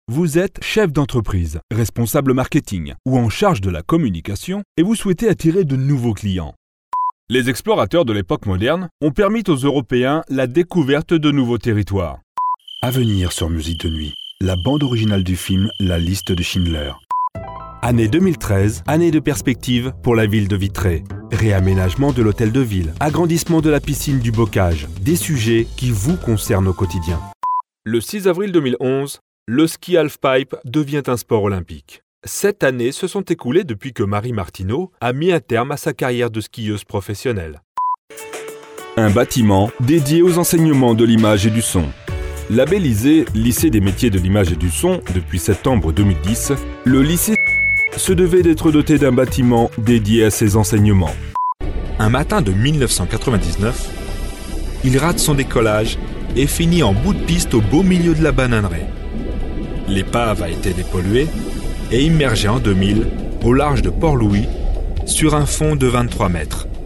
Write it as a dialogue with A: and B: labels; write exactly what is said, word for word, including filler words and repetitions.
A: Vous êtes chef d'entreprise, responsable marketing ou en charge de la communication et vous souhaitez attirer de nouveaux clients. Les explorateurs de l'époque moderne ont permis aux Européens la découverte de nouveaux territoires.
B: À venir sur Musique de Nuit, la bande originale du film La Liste de Schindler.
A: Année deux mille treize, année de perspective pour la ville de Vitré. Réaménagement de l'hôtel de ville, agrandissement de la piscine du Bocage, des sujets qui vous concernent au quotidien. Le six avril deux mille onze, le ski halfpipe devient un sport olympique. Sept années se sont écoulées depuis que Marie Martineau a mis un terme à sa carrière de skieuse professionnelle. Un bâtiment dédié aux enseignements de l'image et du son. Labellisé lycée des métiers de l'image et du son depuis septembre deux mille dix, le lycée se devait d'être doté d'un bâtiment dédié à ses enseignements. Un matin de mille neuf cent quatre-vingt-dix-neuf, il rate son décollage et finit en bout de piste au beau milieu de la bananeraie. L'épave a été dépolluée et immergée en deux mille au large de Port-Louis sur un fond de vingt-trois mètres.